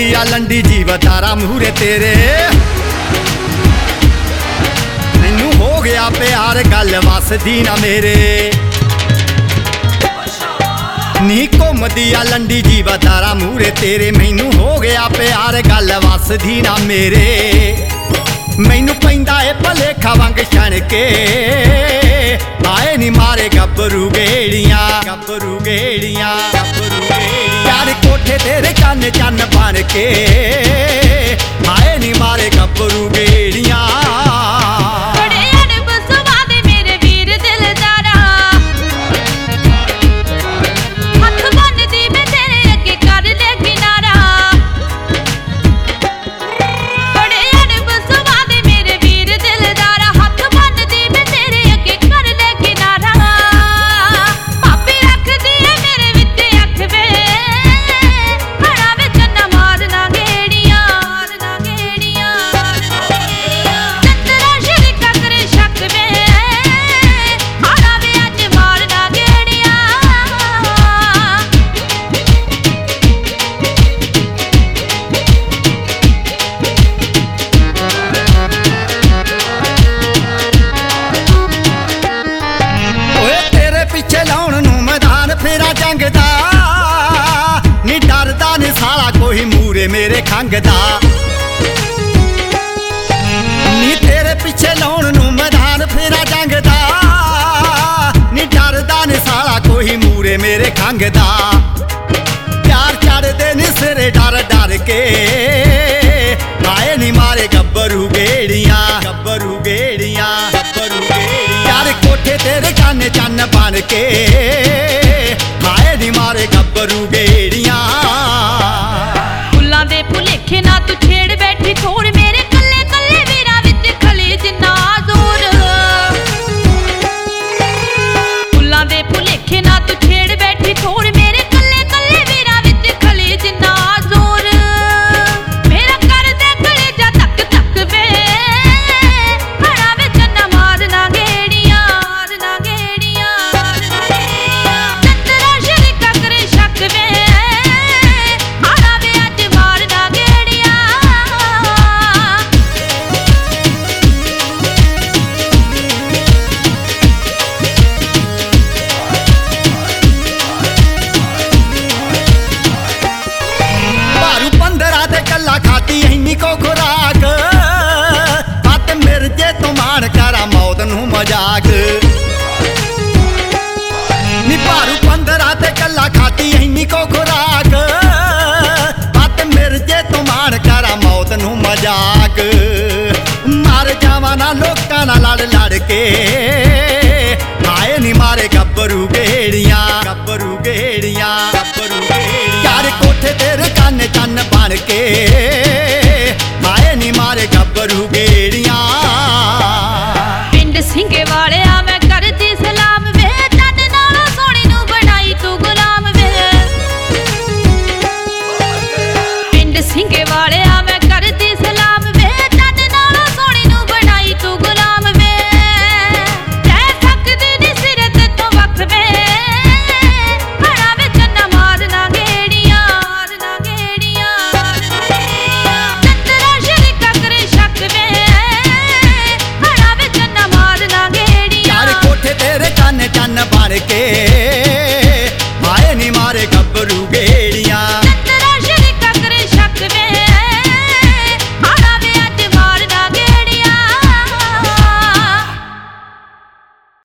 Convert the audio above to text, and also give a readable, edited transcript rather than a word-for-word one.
घुमदी आ लंडी जीवतारा मूहरे तेरे। मैनू हो गया प्यार गल वसदी ना मेरे। नी घुमदी आ लंडी जीवतारा मूहरे तेरे। मैनू हो गया प्यार गल वसदी ना मेरे। मैनू पैंदा ए भलेखा वंग छण के आए नी मारे गब्बरू गेड़ियां, गब्बरू गेड़ियां, गब्बरू गेड़ियां। यार कोठे तेरे चन चन बन के आए नी मारे गब्बरू गेड़ियां। नी डरदा नी साला कोई मूरे मेरे खंगदा। नी तेरे पिछे लाउण नूं मैदान फेरा जंगदा। नी डरदा नी साला कोई मूरे मेरे खंगदा। प्यार चढ़दे नी सिरे डर डर के आए नी मारे गब्बरू गेड़ियां, गब्बरू गेड़ियां, गब्बरू गेड़ियां। यार कोठे तेरे चन चन बन के आए नी मारे गब्बरू गेड़ियां। फुल्लां दे भुलेखे ना तू छेड़ बैठी थोड़ मेरे कल्ले कल्ले वीरां विच खले जिन्ना जोर। फुल्लां दे भुलेखे ना तू छेड़ बैठी थोड़ मेरे कल्ले कल्ले वीरां विच खले जिन्ना जोर। मेरा कर दे कलेजा तक तक वे खड़ा वे चन्ना मारना गेड़ियां, मारना गेड़ियां, मारना गेड़ियां। चंदरा शरीका करे शक वे खड़ा वे अज मारना गेड़ियां। भारू 15 ते कल्ला खाती इन्नी को खुराक। हथ मिर्जे तो मान करा मौत नूं मजाक। नी भारू 15 ते कल्ला खाती इन्नी को खुराक। हथ मिर्जे तो मान करा मौत नूं मजाक। मर जावा ना लोकां नाल लड़ लड़ के आए नी मारे गब्बरू गेड़ियां, गब्बरू गेड़ियां, गब्बरू गेड़ियां। यार कोठे तेरे चन चन बन के आए नी मारे गब्बरू